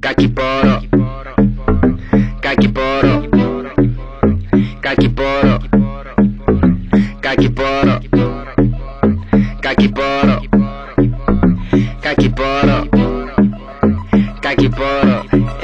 Kakiporo, kakiporo, kakiporo, kakiporo, kakiporo, kakiporo, kakiporo,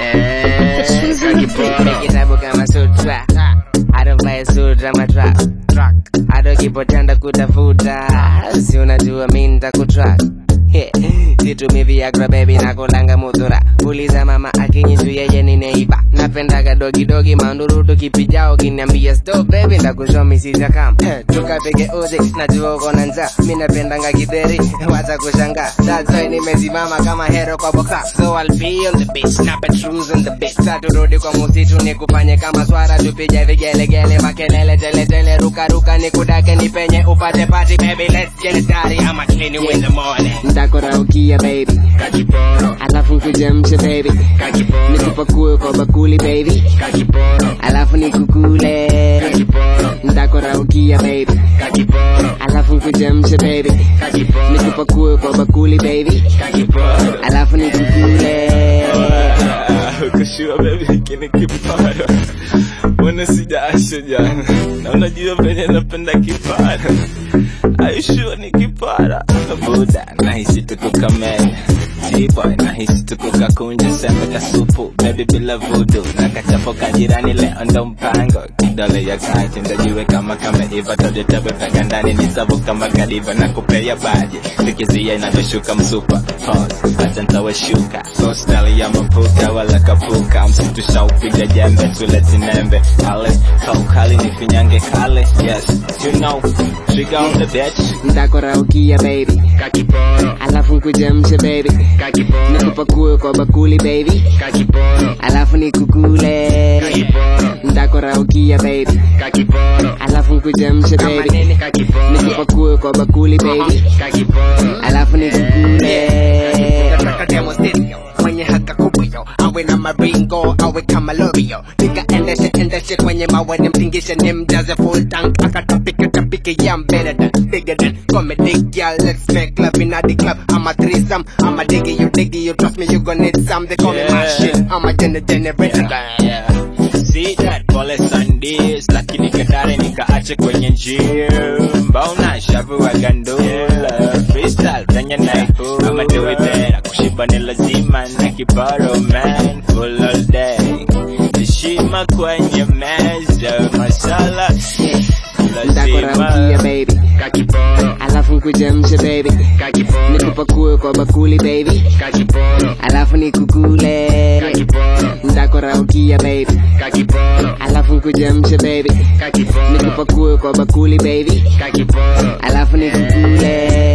kakiporo. Make it up kama sutra. I don't buy a sutra, my trap. I don't keep pretenda kutafuta. Si unajua mimi nitakutrack. Situmi Viagra baby na kulanga mudhura. Uliza mama akinyitu yeye ni neighbor. Napendaga dogi dogi manduru tukipijao kiniambia stop baby ndakushomi sija kama. Tukapige uzi najua uko na njaa. Mimi napendanga githeri wacha kushangaa. That's why nimesimama kama hero kwa boka. So I'll be on the beach, snap and cruise on the beach. Turudi kwa msitu nikufanye kama swara tupige vigelegele makelele tele tele ruka ruka nikudake nipenye upate party baby let's get it started. I'm a clean you in the morning. Nitakuraukia baby Kakiporo, alafu nikujemshe baby kakiporo, nikupakue kwa bakuli baby kakiporo, alafu nikukule kakiporo, nitakuraukia baby kakiporo, alafu nikujemshe baby kakiporo, nikupakue kwa bakuli baby kakiporo. alafu nikukule. Kushua baby kini kipara. Mbona sijaasha jana. Na unajua venye napenda kipara. Are you sure ni kipara? Buda nahisi tuko kamera. G-boy nahisi tuko kakunja sembe kasupu. Baby bila voodoo. Nakachapo kajirani leo ndo mpango. Kidole ya kati ndajiwe kama iva. Tode tabe peka ndani nisabu kama kadiva. Na kupea baji tikizia inavyoshuka msupa. Pause acha nitawashuka. So style ya mapuka wala kapuka. Msitu shaupiga jembe tuleti nembe. Ale kaukali nifinyange kale. Yes you know trigger on the bitch. Nitakuraukia baby Kakiporo, alafu nikujemshe baby kakiporo, nikupakue kwa bakuli baby kakiporo, alafu nikukule. kakiporo, Nitakuraukia baby kakiporo, alafu nikujemshe baby kakiporo, nikupakue kwa bakuli baby kakiporo. alafu nikukule. Nataka demo stereo kwenye haka kubuyo awe na maringo awe kama lorio nika endeshe kwenye mawe nimtingishe nimjaze full tank akatapike yeah I'm better than bigger than comedy girl let's make love in the club I'm a threesome I'm a diggy you trust me you gon' need some they call me my shit I'm a generator. Yeah. See that pole Sundays lakini kadare nikaache kwenye gym. Mbona shavu wa gandula freestyle kwenye naipu kama do it better kushiba ni lazima na kiparo man full all day heshima kwenye meza masala Nitakuraukia baby Kakiporo, alafu nikujemshe baby kakiporo, nikupakue kwa bakuli baby kakiporo, alafu nikukule. kakiporo, Nitakuraukia baby kakiporo, alafu nikujemshe baby kakiporo, nikupakue kwa bakuli baby kakiporo. alafu nikukule.